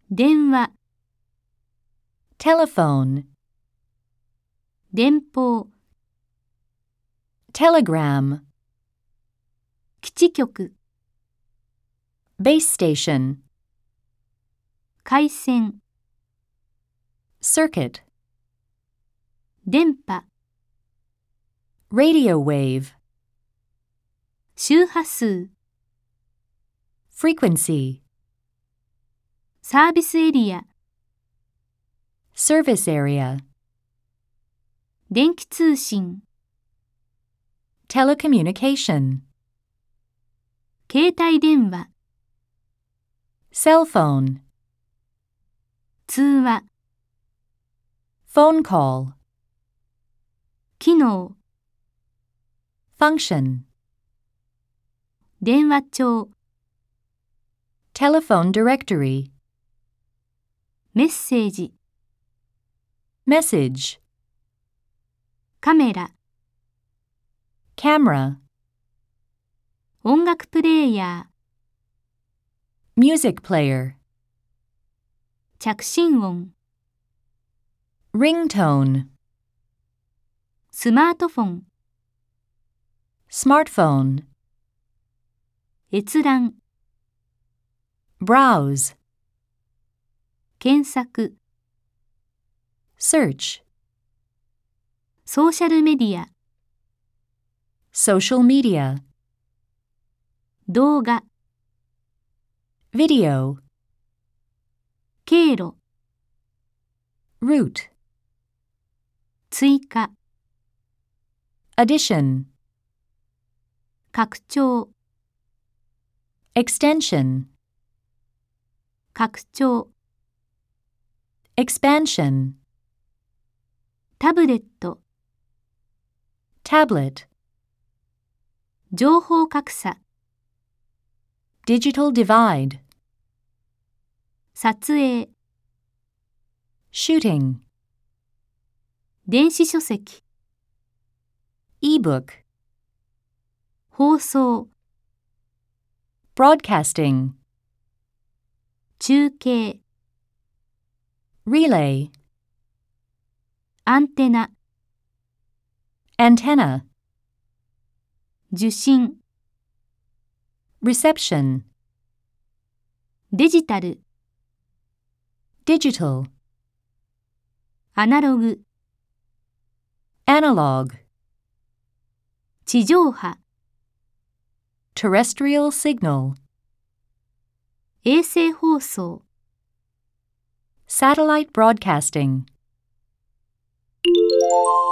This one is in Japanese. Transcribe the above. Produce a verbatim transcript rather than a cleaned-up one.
電話、 telephone, 電報、 telegram, 基地局、 base station, 回線、 circuit, 電波、 radio wave, 周波数、 frequency, サービスエリア、 service area, 電気通信、 telecommunication, 携帯電話、 cell phone, 通話、 phone call, 機能、 function, 電話帳、 telephone directory, メッセージ、 message, カメラ、 camera, 音楽プレイヤー、 music player, 着信音、 ringtone, スマートフォン、 smartphone, 閲覧、 browse, 検索、 search, ソーシャルメディア、 social media, 動画、 video, 経路、 route, 追加、 addition, 拡張、 extension, 拡張、 expansion, タブレット、 tablet, 情報格差、 digital divide, 撮影、 shooting, 電子書籍、 ebook, 放送、 broadcasting, 中継、 relay, アンテナ、 antenna, 受信、 reception, デジタル、 digital, アナログ、 analog, 地上波、 terrestrial signal, 衛星放送、 satellite broadcasting.